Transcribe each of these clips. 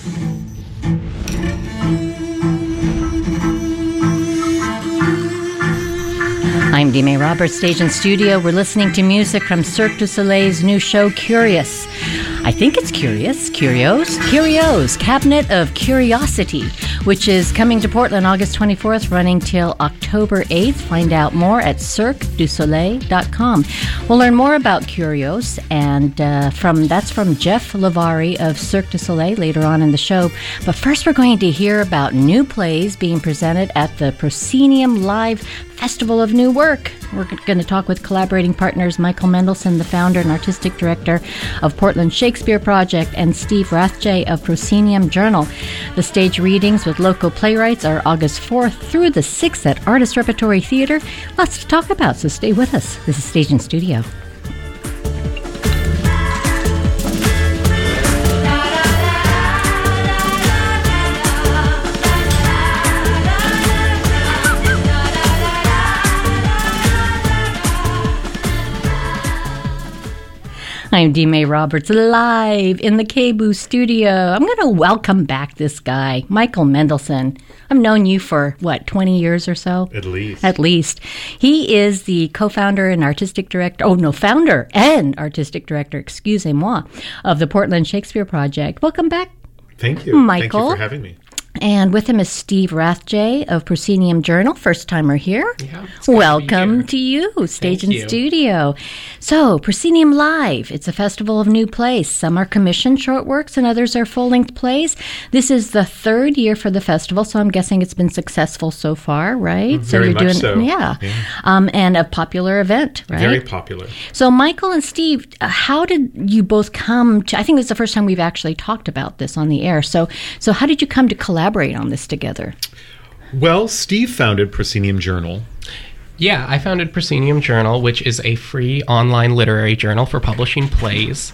I'm Dee May Roberts, Stage and Studio. We're listening to music from Cirque du Soleil's new show, Curious. I think it's Curious. Curios, Cabinet of Curiosity, which is coming to Portland August 24th, running till October 8th. Find out more at cirquedusoleil.com. We'll learn more about Curios, and that's from Jeff Lavari of Cirque du Soleil later on in the show. But first, we're going to hear about new plays being presented at the Proscenium Live Festival of New Work. We're going to talk with collaborating partners Michael Mendelson, the founder and artistic director of Portland Shakespeare Project, and Steve Rathje of Proscenium Journal. The stage readings with local playwrights are August 4th through the 6th at Artist Repertory Theater. Lots to talk about, so stay with us. This is Stage and Studio. I'm Dee May Roberts, live in the KBOO studio. I'm going to welcome back this guy, Michael Mendelson. I've known you for, 20 years or so? At least. At least. He is the co-founder and artistic director, founder and artistic director, excusez-moi, of the Portland Shakespeare Project. Welcome back, Thank you. Michael. Thank you for having me. And with him is Steve Rathje of Proscenium Journal, first-timer here. Yeah, welcome to you, Stage and Studio. So, Proscenium Live, it's a festival of new plays. Some are commissioned short works and others are full-length plays. This is the third year for the festival, so I'm guessing it's been successful so far, right? Very much so. Yeah. And a popular event, right? Very popular. So, Michael and Steve, how did you both come to, I think it's the first time we've actually talked about this on the air, so how did you come to collaborate on this together? Well, Steve founded Proscenium Journal. Yeah, I founded Proscenium Journal, which is a free online literary journal for publishing plays.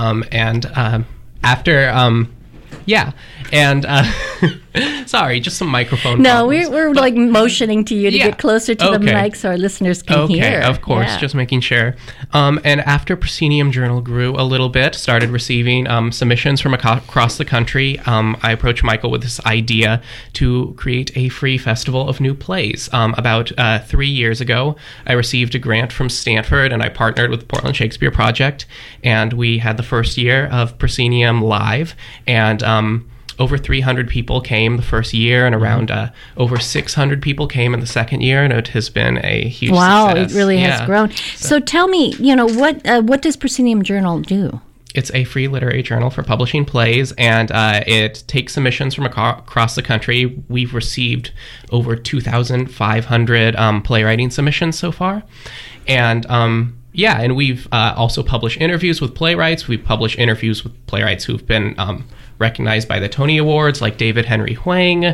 Sorry, just some microphone problems. We're like motioning to you to get closer to the mic so our listeners can hear. Okay, of course, just making sure. And after Proscenium Journal grew a little bit, started receiving submissions from across the country, I approached Michael with this idea to create a free festival of new plays. About 3 years ago, I received a grant from Stanford, and I partnered with the Portland Shakespeare Project, and we had the first year of Proscenium Live, and over 300 people came the first year, and around over 600 people came in the second year, and it has been a huge success. It really has grown. So tell me, what does Proscenium Journal do? It's a free literary journal for publishing plays, and it takes submissions from across the country. We've received over 2,500 playwriting submissions so far, and and we've also published interviews with playwrights. We've published interviews with playwrights who've been recognized by the Tony Awards, like David Henry Hwang.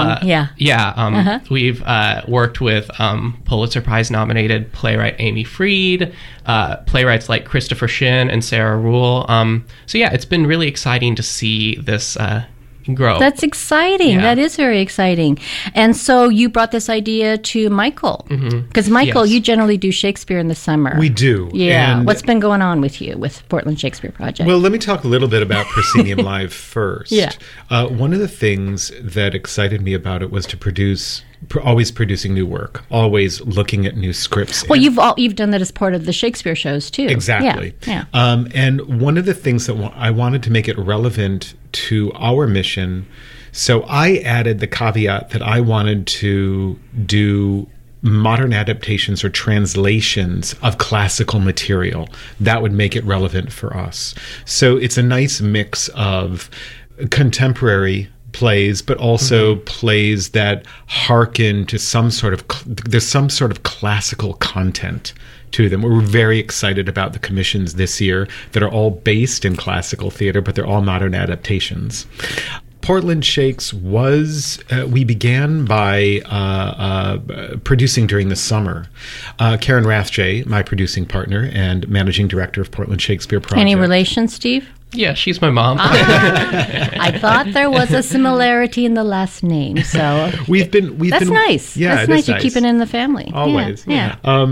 We've worked with Pulitzer Prize nominated playwright Amy Freed, playwrights like Christopher Shin and Sarah Rule. It's been really exciting to see this grow. That's exciting. Yeah. That is very exciting. And so you brought this idea to Michael. Because Michael, you generally do Shakespeare in the summer. We do. Yeah. And what's been going on with you with Portland Shakespeare Project? Well, let me talk a little bit about Proscenium Live first. Yeah. One of the things that excited me about it was to always producing new work, always looking at new scripts. Well, you've done that as part of the Shakespeare shows too. Exactly. Yeah. And one of the things that I wanted to make it relevant to our mission, so I added the caveat that I wanted to do modern adaptations or translations of classical material that would make it relevant for us. So it's a nice mix of contemporary plays, but also plays that hearken to there's some sort of classical content to them. We're very excited about the commissions this year that are all based in classical theater, but they're all modern adaptations. Portland Shakes we began by producing during the summer. Karen Rathje, my producing partner and managing director of Portland Shakespeare Project. Any relation, Steve? Yeah, she's my mom. I thought there was a similarity in the last name, so we've that's been nice. Yeah, that's nice. You keep it in the family. Always. Yeah.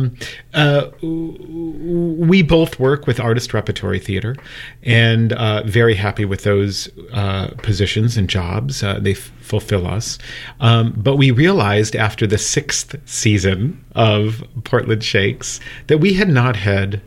We both work with Artist Repertory Theater, and very happy with those positions and jobs. They fulfill us. But we realized after the 6th season of Portland Shakes that we had not had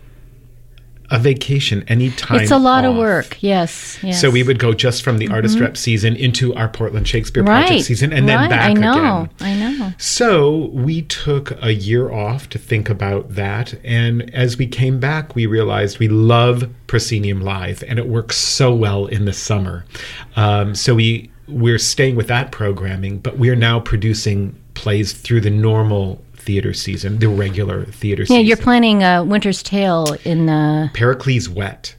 a vacation any time. It's a lot of off. work. Yes. So we would go just from the Artist Rep season into our Portland Shakespeare Project season, and then back again. I know. So we took a year off to think about that, and as we came back, we realized we love Proscenium Live, and it works so well in the summer. So we're staying with that programming, but we're now producing plays through the normal theater season, the regular theater season. Yeah, you're planning Winter's Tale in Pericles Wet.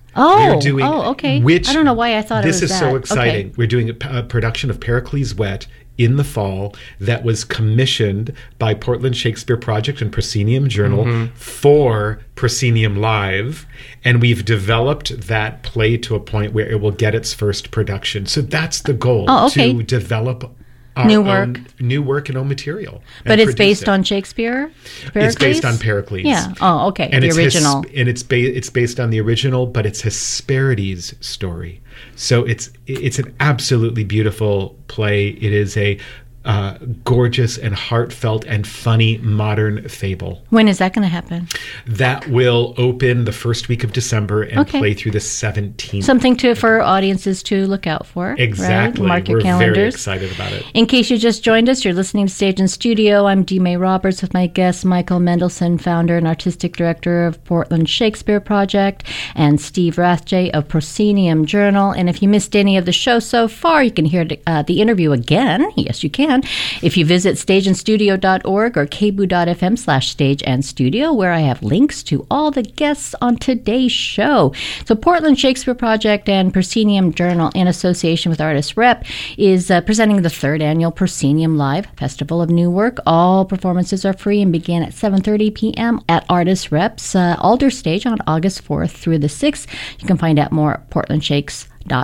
Okay. Which, I don't know why I thought it was that. This is so exciting. Okay. We're doing a production of Pericles Wet in the fall that was commissioned by Portland Shakespeare Project and Proscenium Journal for Proscenium Live, and we've developed that play to a point where it will get its first production. So that's the goal, to develop our new work and own material. But it's based on Shakespeare? Pericles? It's based on Pericles. Yeah. Oh, okay. And the original. And it's based on the original, but it's Hesperides' story. So it's an absolutely beautiful play. It is a gorgeous and heartfelt and funny modern fable. When is that going to happen? That will open the first week of December and play through the 17th. Something for audiences to look out for. Exactly. Right? Mark your We're calendars. very excited about it. In case you just joined us, you're listening to Stage and Studio. I'm Dee May Roberts with my guest, Michael Mendelson, founder and artistic director of Portland Shakespeare Project, and Steve Rathje of Proscenium Journal. And if you missed any of the show so far, you can hear the interview again. Yes, you can. If you visit stageandstudio.org or kboo.fm/stageandstudio, where I have links to all the guests on today's show. So Portland Shakespeare Project and Proscenium Journal, in association with Artist Rep, is presenting the 3rd annual Proscenium Live Festival of New Work. All performances are free and begin at 7:30 p.m. at Artist Rep's Alder Stage on August 4th through the 6th. You can find out more at portlandshakes.org.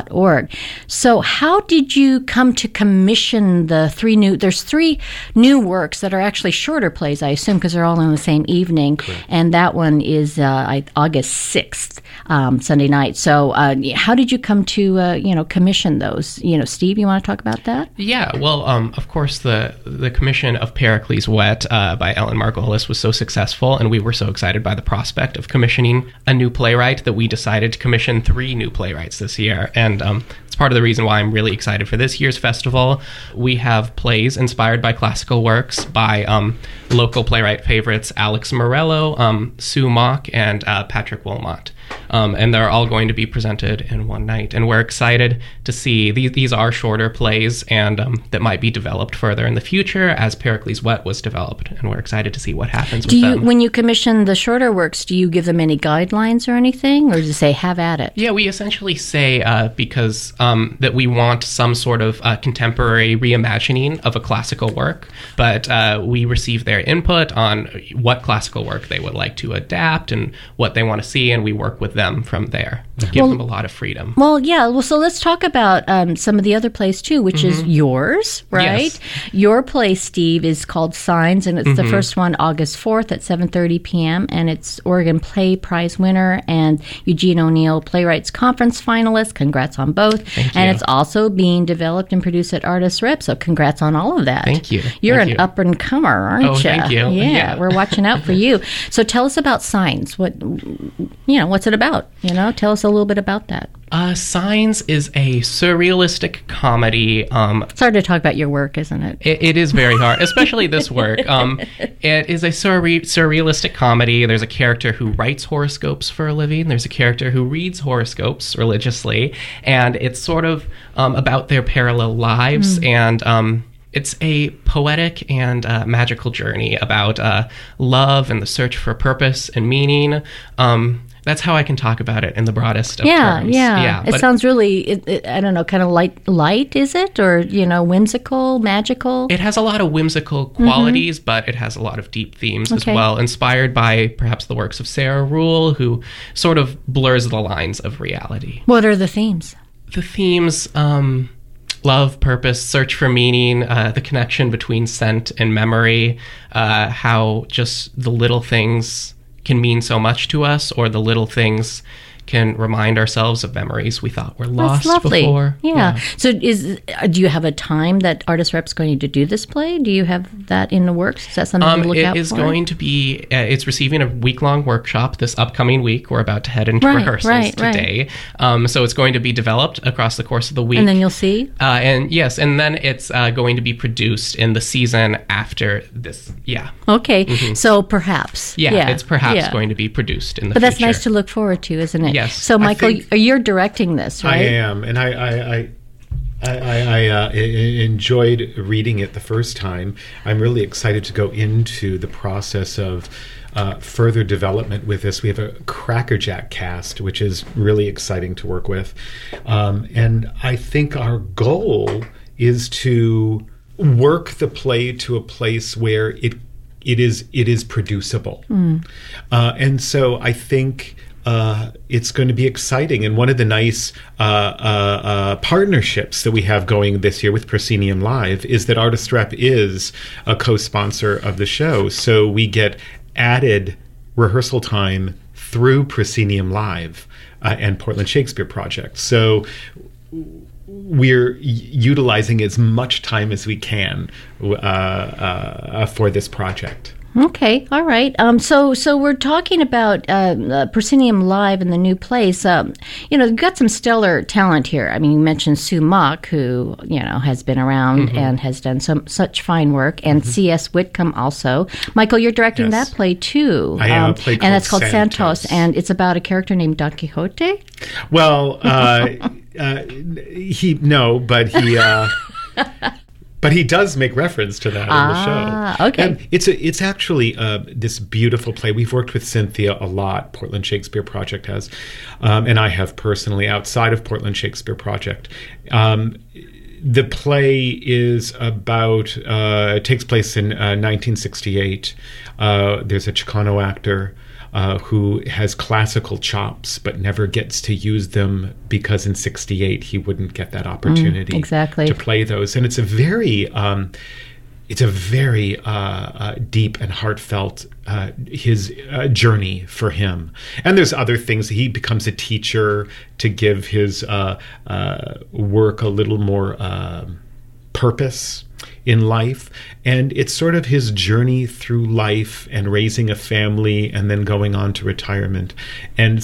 So how did you come to commission the there's 3 new works that are actually shorter plays, I assume, because they're all in the same evening. Correct. And that one is August 6th, Sunday night. So how did you come to, commission those? Steve, you want to talk about that? Yeah, well, of course, the commission of Pericles Wet by Ellen Margolis was so successful, and we were so excited by the prospect of commissioning a new playwright that we decided to commission 3 new playwrights this year. And it's part of the reason why I'm really excited for this year's festival. We have plays inspired by classical works by local playwright favorites Alex Morello, Sue Mock, and Patrick Wilmot. And they're all going to be presented in one night. And we're excited to see these are shorter plays, and that might be developed further in the future as Pericles Wet was developed. And we're excited to see what happens with them. When you commission the shorter works, do you give them any guidelines or anything? Or do you say, have at it? Yeah, we essentially say, because that we want some sort of contemporary reimagining of a classical work, but we receive their input on what classical work they would like to adapt and what they want to see, and we work with them from there. Give them a lot of freedom. Well, yeah. Well, so let's talk about some of the other plays too, which is yours, right? Yes. Your play, Steve, is called Signs, and it's the first one, August 4th at 7:30 p.m., and it's Oregon Play Prize winner and Eugene O'Neill Playwrights Conference finalist. Congrats on both. Thank you. And it's also being developed and produced at Artist Rep, so congrats on all of that. Thank you. You're Thank an you. up-and-comer, aren't you? Oh, thank you. Yeah, we're watching out for you. So tell us about Signs. What's it about? Tell us a little bit about that. Signs is a surrealistic comedy. It's hard to talk about your work, isn't it? It is very hard, especially this work. It is a surrealistic comedy. There's a character who writes horoscopes for a living. There's a character who reads horoscopes religiously. And it's sort of about their parallel lives. And it's a poetic and magical journey about love and the search for purpose and meaning. That's how I can talk about it in the broadest of Yeah, terms. yeah. It but sounds really, I don't know, kind of light, is it? Or, whimsical, magical? it has a lot of whimsical qualities, but it has a lot of deep themes as Okay. well, inspired by perhaps the works of Sarah Rule, who sort of blurs the lines of reality. What are the themes? The themes, love, purpose, search for meaning, the connection between scent and memory, how just the little things can mean so much to us, or the little things can remind ourselves of memories we thought were lost That's lovely. before. Yeah. So do you have a time that Artist Rep's going to do this play? Do you have that in the works? Is that something to look out It is for? going to be, it's receiving a week-long workship this upcoming week. We're about to head into Right, rehearsals right. today. So it's going to be developed across the course of the week. And then you'll see? And then it's going to be produced in the season after this. Yeah. Okay. So perhaps. Yeah, it's perhaps Yeah. going to be produced in the But future. that's nice to look forward to, isn't it? Yes. So, Michael, think- you're directing this, right? I am, and I enjoyed reading it the first time. I'm really excited to go into the process of further development with this. We have a crackerjack cast, which is really exciting to work with, and I think our goal is to work the play to a place where it is producible, and so I think. It's going to be exciting. And one of the nice partnerships that we have going this year with Proscenium Live is that Artist Rep is a co-sponsor of the show. So we get added rehearsal time through Proscenium Live and Portland Shakespeare Project. So we're utilizing as much time as we can for this project. Okay, all right. So we're talking about Proscenium Live and the new place. You've got some stellar talent here. I mean, you mentioned Sue Mock, who has been around and has done such fine work, and C.S. Whitcomb also. Michael, you're directing Yes. that play too. I am. A play and that's called Santos. Santos, and it's about a character named Don Quixote. Well, but he does make reference to that in the show. Okay. And it's actually this beautiful play. We've worked with Cynthia a lot. Portland Shakespeare Project has, and I have personally outside of Portland Shakespeare Project. The play is about. It takes place in 1968. There's a Chicano actor. Who has classical chops but never gets to use them because in 68 he wouldn't get that opportunity exactly. to play those. And it's a very deep and heartfelt his journey for him. And there's other things. He becomes a teacher to give his work a little more purpose in life, and it's sort of his journey through life and raising a family and then going on to retirement. And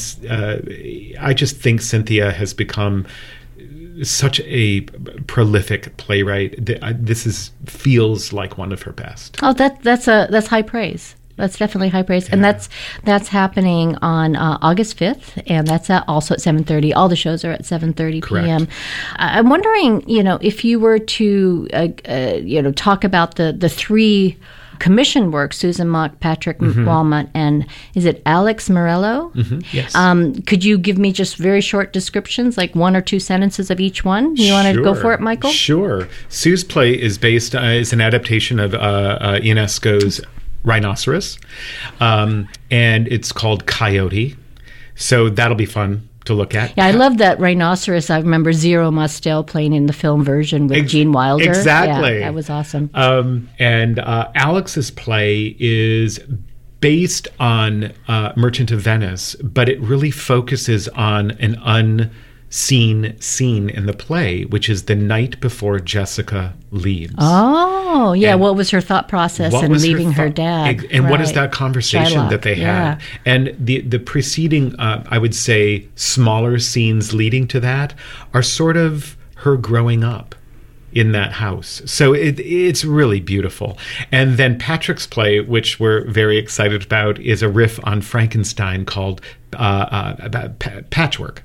I just think Cynthia has become such a prolific playwright. This feels like one of her best. Oh, that's high praise. That's definitely high praise, and that's happening on August 5th, and that's also at 7:30. All the shows are at 7:30 p.m. I'm wondering, if you were to, talk about the three commission works: Susan Mock, Patrick Walmont, and is it Alex Morello? Yes. Could you give me just very short descriptions, like one or two sentences of each one? You want to go for it, Michael? Sure. Sue's play is based is an adaptation of Ionesco's Rhinoceros, and it's called Coyote. So that'll be fun to look at. Yeah, I love that Rhinoceros. I remember Zero Mostel playing in the film version with Gene Wilder. Exactly. Yeah, that was awesome. And Alex's play is based on Merchant of Venice, but it really focuses on an unseen scene in the play, which is the night before Jessica leaves. Oh, yeah. And what was her thought process in was leaving her dad? And what is Right. that conversation Shylock, that they yeah. had? And the preceding, I would say, smaller scenes leading to that are sort of her growing up in that house. So it's really beautiful. And then Patrick's play, which we're very excited about, is a riff on Frankenstein called Patchwork.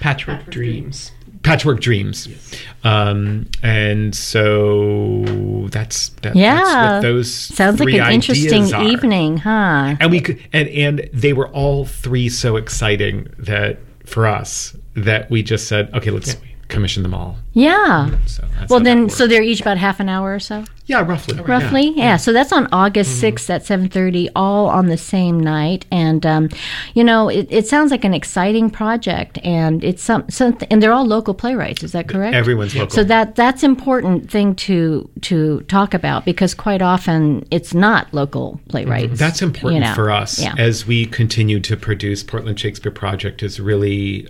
Patchwork Dreams. Patchwork Dreams. And so that's Yeah. what those Sounds like three an interesting ideas are. evening, huh? And we could, and they were all three so exciting that for us that we just said, okay, let's commission them all. Yeah. So that's Well, how then, that so worked. they're each about half an hour or so? Yeah, roughly. Roughly, yeah. So that's on August 6th at 7:30, all on the same night. And it sounds like an exciting project, and it's something. And they're all local playwrights. Is that correct? Everyone's local. So that's important thing to talk about, because quite often it's not local playwrights. That's important for us Yeah. as we continue to produce. Portland Shakespeare Project is really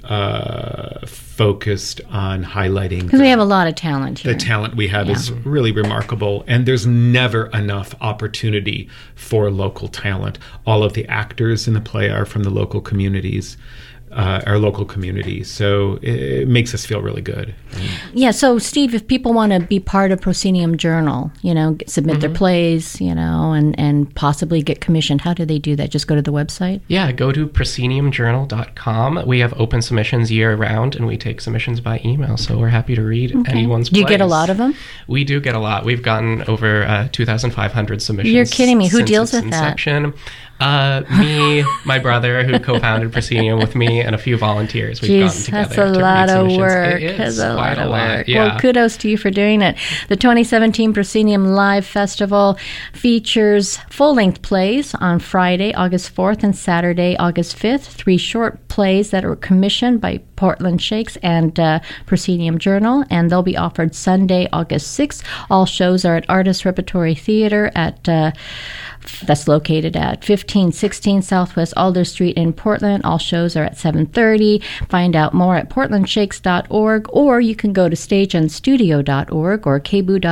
focused on highlighting Because we have a lot of talent here. the talent we have is really remarkable, and there's never enough opportunity for local talent. All of the actors in the play are from the local communities, our local community, so it makes us feel really good. Yeah, so Steve, if people want to be part of Proscenium Journal, submit their plays, and possibly get commissioned, how do they do that? Just go to the website? Yeah, go to prosceniumjournal.com. We have open submissions year round, and we take submissions by email, so we're happy to read anyone's Do you get a plays. lot of them? We do get a lot. We've gotten over 2,500 submissions. You're kidding me. Who since deals its with that? inception. Me, my brother, who co-founded Proscenium with me, and a few volunteers. We've gotten Jeez, together that's a to lot read of submissions. work. It is That's a quite lot of work. Yeah. Well, kudos to you for doing it. The 2017 Proscenium Live Festival features full-length plays on Friday, August 4th, and Saturday, August 5th. 3 short plays that are commissioned by Portland Shakes and Proscenium Journal, and they'll be offered Sunday, August 6th. All shows are at Artist Repertory Theater at that's located at 1516 Southwest Alder Street in Portland. All shows are at 7:30. Find out more at portlandshakes.org, or you can go to stageandstudio.org or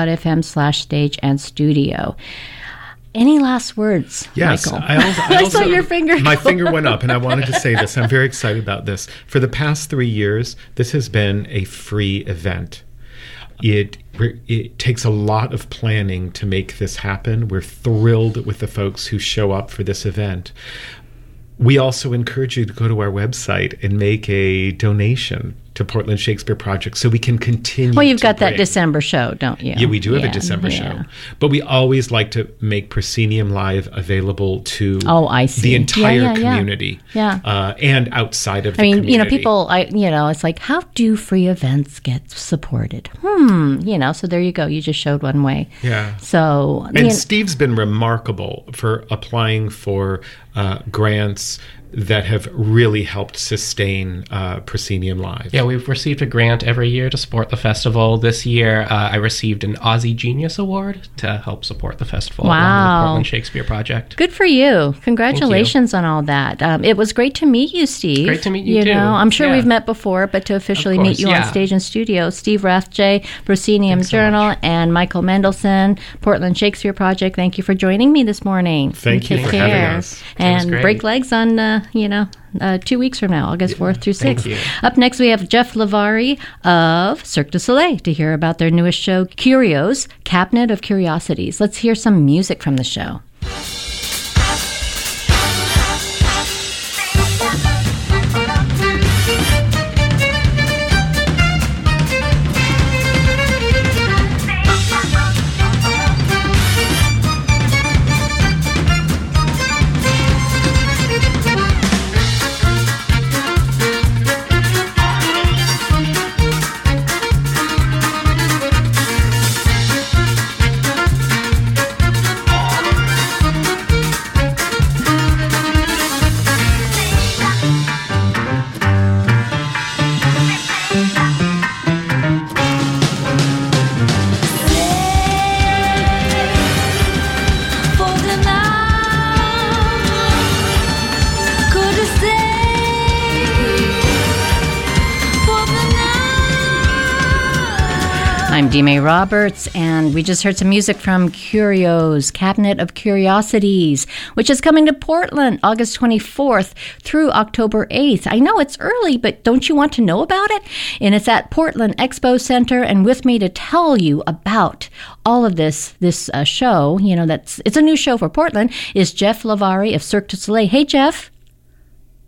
kboo.fm/stageandstudio. Any last words, Yes, Michael? I saw your finger My go. finger went up, and I wanted to say this. I'm very excited about this. For the past 3 years, this has been a free event. It takes a lot of planning to make this happen. We're thrilled with the folks who show up for this event. We also encourage you to go to our website and make a donation to Portland Shakespeare Project so we can continue. Well, you've to got that bring- December show, don't you? Yeah, we do have a December show. But we always like to make Proscenium Live available to I see. the entire Yeah. community. Yeah. And outside of the I mean, community. people, it's like, how do free events get supported? So there you go. You just showed one way. Yeah. So, And Steve's been remarkable for applying for grants that have really helped sustain Proscenium Live. Yeah, we've received a grant every year to support the festival. This year, I received an Aussie Genius Award to help support the festival along with Wow. the Portland Shakespeare Project. good for you. Congratulations on all that. It was great to meet you, Steve. Great to meet you, too. I'm sure Yeah. we've met before, but to officially Of meet course, you on yeah. stage and studio, Steve Rathje, Proscenium Thanks so Journal, much. and Michael Mendelson, Portland Shakespeare Project. Thank you for joining me this morning. Thank you Take for having care. us. That was And great. break legs on, 2 weeks from now, August 4th through 6th. Thank you. Up next, we have Jeff Lavari of Cirque du Soleil to hear about their newest show, Curios, Cabinet of Curiosities. Let's hear some music from the show. I'm Dime Roberts, and we just heard some music from Curios, Cabinet of Curiosities, which is coming to Portland August 24th through October 8th. I know it's early, but don't you want to know about it? And it's at Portland Expo Center, and with me to tell you about all of this show, it's a new show for Portland, is Jeff Lavari of Cirque du Soleil. Hey, Jeff.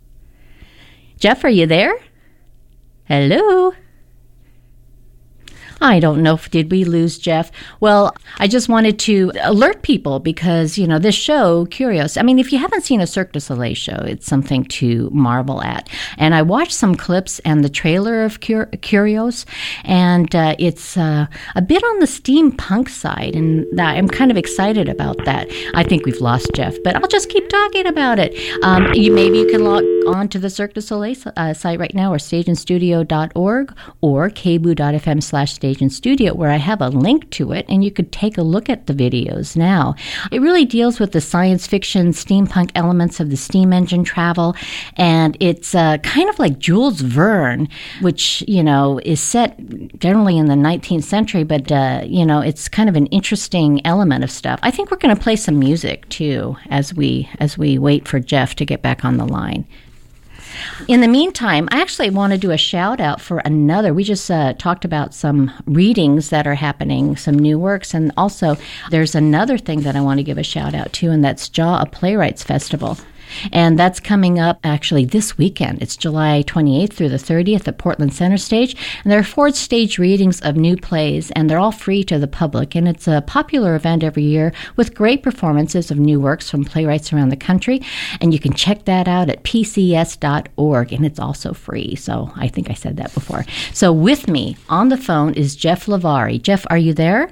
Jeff, are you there? Hello? I don't know. Did we lose Jeff? Well, I just wanted to alert people because, this show, Curios, I mean, if you haven't seen a Cirque du Soleil show, it's something to marvel at. And I watched some clips and the trailer of Curios, and it's a bit on the steampunk side, and I'm kind of excited about that. I think we've lost Jeff, but I'll just keep talking about it. Maybe you can log on to the Cirque du Soleil site right now, or stageandstudio.org, or kboo.fm/stage and studio, where I have a link to it, and you could take a look at the videos now. It really deals with the science fiction steampunk elements of the steam engine travel, and it's kind of like Jules Verne, which, is set generally in the 19th century, but, it's kind of an interesting element of stuff. I think we're going to play some music, too, as we wait for Jeff to get back on the line. In the meantime, I actually want to do a shout out for another. We just talked about some readings that are happening, some new works, and also there's another thing that I want to give a shout out to, and that's Jaw, a Playwrights Festival. And that's coming up actually this weekend. It's July 28th through the 30th at Portland Center Stage. And there are 4 stage readings of new plays, and they're all free to the public. And it's a popular event every year with great performances of new works from playwrights around the country. And you can check that out at pcs.org, and it's also free. So I think I said that before. So with me on the phone is Jeff Lavari. Jeff, are you there?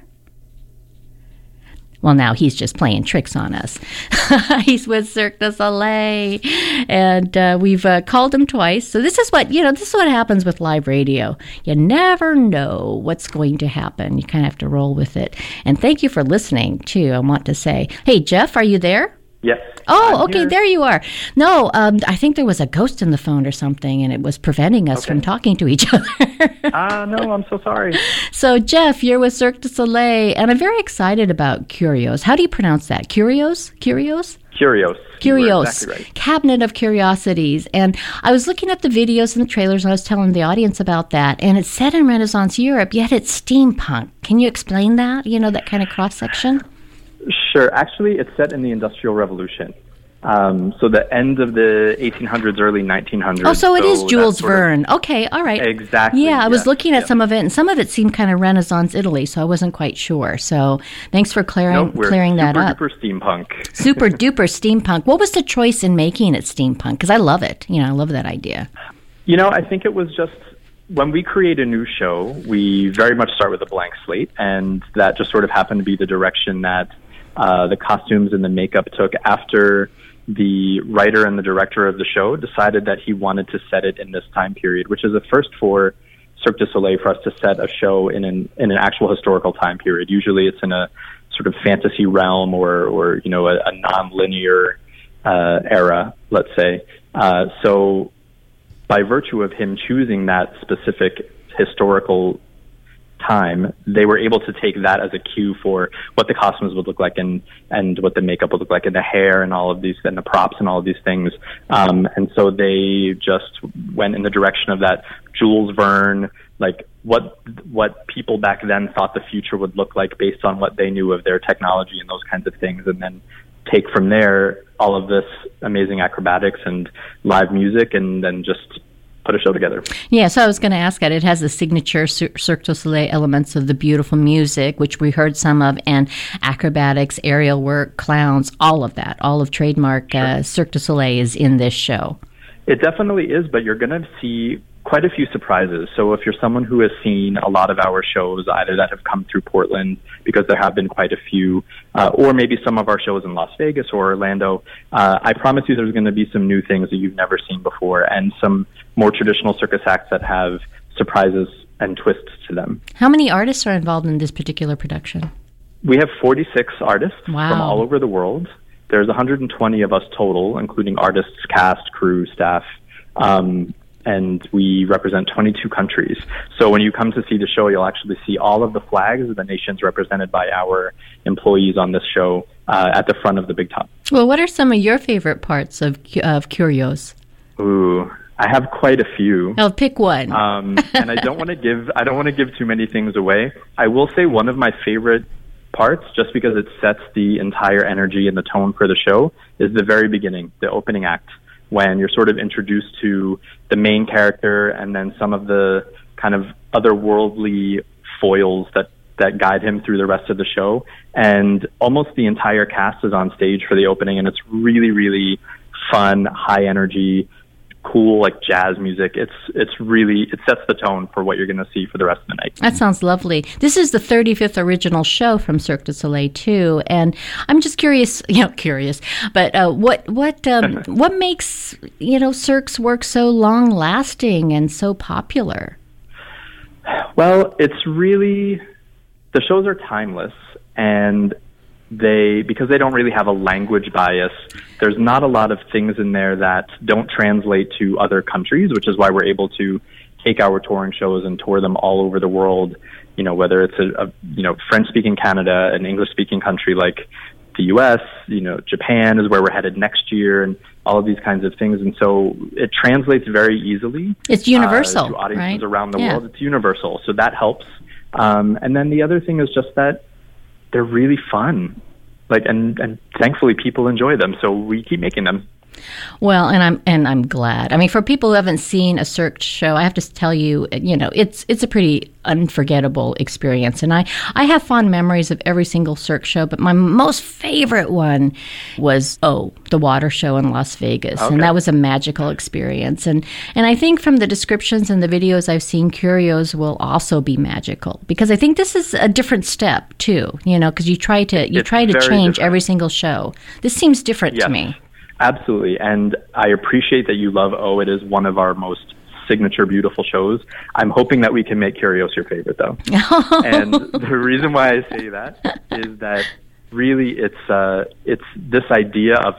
Well, now he's just playing tricks on us. He's with Cirque du Soleil, and we've called him twice. So this is what happens with live radio. You never know what's going to happen. You kind of have to roll with it. And thank you for listening, too, I want to say. Hey, Jeff, are you there? Yes. Oh, okay, there you are. No, I think there was a ghost in the phone or something, and it was preventing us from talking to each other. No, I'm so sorry. So, Jeff, you're with Cirque du Soleil, and I'm very excited about Curios. How do you pronounce that? Curios? Curios. Curios. Exactly right. Cabinet of Curiosities. And I was looking at the videos and the trailers, and I was telling the audience about that, and it's set in Renaissance Europe, yet it's steampunk. Can you explain that, that kind of cross-section? Sure. Actually, it's set in the Industrial Revolution. So the end of the 1800s, early 1900s. Oh, so it is Jules Verne. Okay, all right. Exactly. Yeah, I was looking at some of it, and some of it seemed kind of Renaissance Italy, so I wasn't quite sure. So thanks for clearing that up. Super duper steampunk. Super duper steampunk. What was the choice in making it steampunk? Because I love it. I love that idea. I think it was just, when we create a new show, we very much start with a blank slate, and that just sort of happened to be the direction that the costumes and the makeup took after the writer and the director of the show decided that he wanted to set it in this time period, which is a first for Cirque du Soleil for us to set a show in an actual historical time period. Usually it's in a sort of fantasy realm or a non-linear era, let's say. So by virtue of him choosing that specific historical time, they were able to take that as a cue for what the costumes would look like and what the makeup would look like and the hair and all of these and the props and all of these things. And so they just went in the direction of that Jules Verne, like what people back then thought the future would look like based on what they knew of their technology and those kinds of things, and then take from there all of this amazing acrobatics and live music, and then just put a show together. Yeah, so I was going to ask that. It has the signature Cirque du Soleil elements of the beautiful music, which we heard some of, and acrobatics, aerial work, clowns, all of that. All of trademark Cirque du Soleil is in this show. It definitely is, but you're going to see quite a few surprises. So if you're someone who has seen a lot of our shows, either that have come through Portland, because there have been quite a few, or maybe some of our shows in Las Vegas or Orlando, I promise you there's going to be some new things that you've never seen before, and some more traditional circus acts that have surprises and twists to them. How many artists are involved in this particular production? We have 46 artists from Wow. all over the world. There's 120 of us total, including artists, cast, crew, staff, and we represent 22 countries. So when you come to see the show, you'll actually see all of the flags of the nations represented by our employees on this show at the front of the big top. Well, what are some of your favorite parts of Curios? Ooh, I have quite a few. Oh, pick one. And I don't want to give too many things away. I will say one of my favorite parts, just because it sets the entire energy and the tone for the show, is the very beginning, the opening act, when you're sort of introduced to the main character and then some of the kind of otherworldly foils that guide him through the rest of the show. And almost the entire cast is on stage for the opening, and it's really, really fun, high energy, cool, like jazz music. It sets the tone for what you're going to see for the rest of the night. That sounds lovely. This is the 35th original show from Cirque du Soleil too, and I'm just curious, but what makes Cirque's work so long lasting and so popular? Well, it's really, the shows are timeless, and because they don't really have a language bias, there's not a lot of things in there that don't translate to other countries, which is why we're able to take our touring shows and tour them all over the world, whether it's a French-speaking Canada, an English-speaking country like the U.S., Japan is where we're headed next year, and all of these kinds of things. And so it translates very easily. It's universal, to audiences right? around the world. It's universal, so that helps. And then the other thing is just that they're really fun, and thankfully people enjoy them, so we keep making them. Well, and I'm glad. I mean, for people who haven't seen a Cirque show, I have to tell you, it's a pretty unforgettable experience. And I have fond memories of every single Cirque show, but my most favorite one was the water show in Las Vegas, okay. And that was a magical experience. And I think from the descriptions and the videos I've seen, Curios will also be magical, because I think this is a different step too. Because you try to change different. Every single show. This seems different to me. Absolutely, and I appreciate that you love It is one of our most signature beautiful shows. I'm hoping that we can make Curios your favorite, though. And the reason why I say that is that really it's this idea of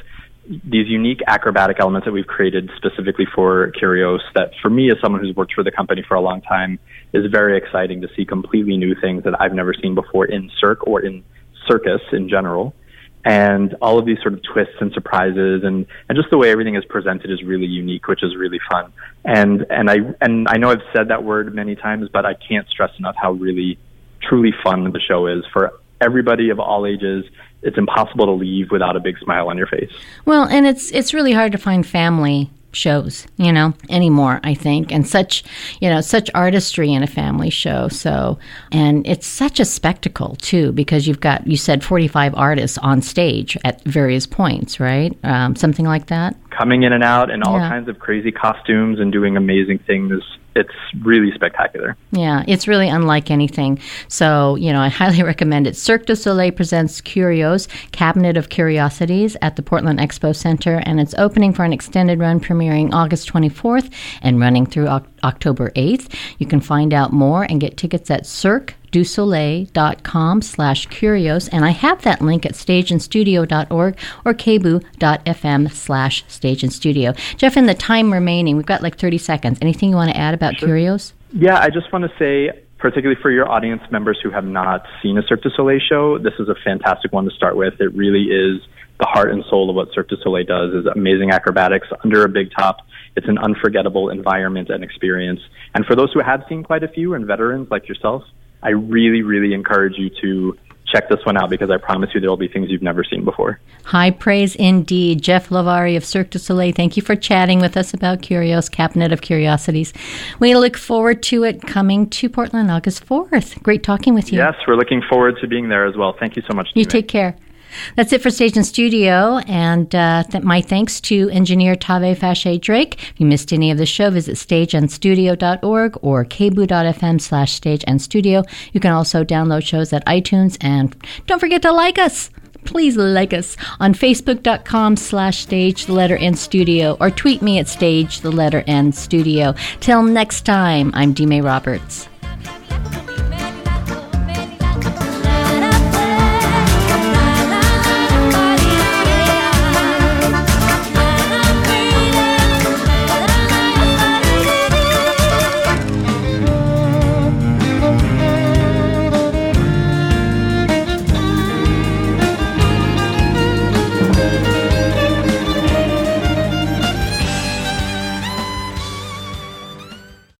these unique acrobatic elements that we've created specifically for Curios that, for me, as someone who's worked for the company for a long time, is very exciting to see completely new things that I've never seen before in Cirque or in circus in general. And all of these sort of twists and surprises and just the way everything is presented is really unique, which is really fun. And I know I've said that word many times, but I can't stress enough how really, truly fun the show is for everybody of all ages. It's impossible to leave without a big smile on your face. Well, and it's really hard to find family shows, anymore, I think, and such artistry in a family show. So, and it's such a spectacle too, because you said 45 artists on stage at various points, right? Something like that. Coming in and out in all kinds of crazy costumes and doing amazing things. It's really spectacular. Yeah, it's really unlike anything. So, I highly recommend it. Cirque du Soleil presents Curios, Cabinet of Curiosities at the Portland Expo Center, and it's opening for an extended run premiering August 24th and running through October 8th. You can find out more and get tickets at cirquedusoleil.com/curios, and I have that link at stageandstudio.org or kboo.fm/stageandstudio. Jeff, in the time remaining, we've got like 30 seconds. Anything you want to add about Curios? Yeah, I just want to say, particularly for your audience members who have not seen a Cirque du Soleil show, this is a fantastic one to start with. It really is the heart and soul of what Cirque du Soleil does, is amazing acrobatics under a big top. It's an unforgettable environment and experience. And for those who have seen quite a few and veterans like yourself, I really, really encourage you to check this one out, because I promise you there will be things you've never seen before. High praise indeed. Jeff Lavari of Cirque du Soleil, thank you for chatting with us about Curios, Cabinet of Curiosities. We look forward to it coming to Portland August 4th. Great talking with you. Yes, we're looking forward to being there as well. Thank you so much. You take care. That's it for Stage and Studio, and my thanks to engineer Tave Fache Drake. If you missed any of the show, visit stageandstudio.org or kboo.fm/stageandstudio. You can also download shows at iTunes, and don't forget to like us. Please like us on Facebook.com/stage_N-studio or tweet me at stage_N-studio. Till next time, I'm Dime Roberts.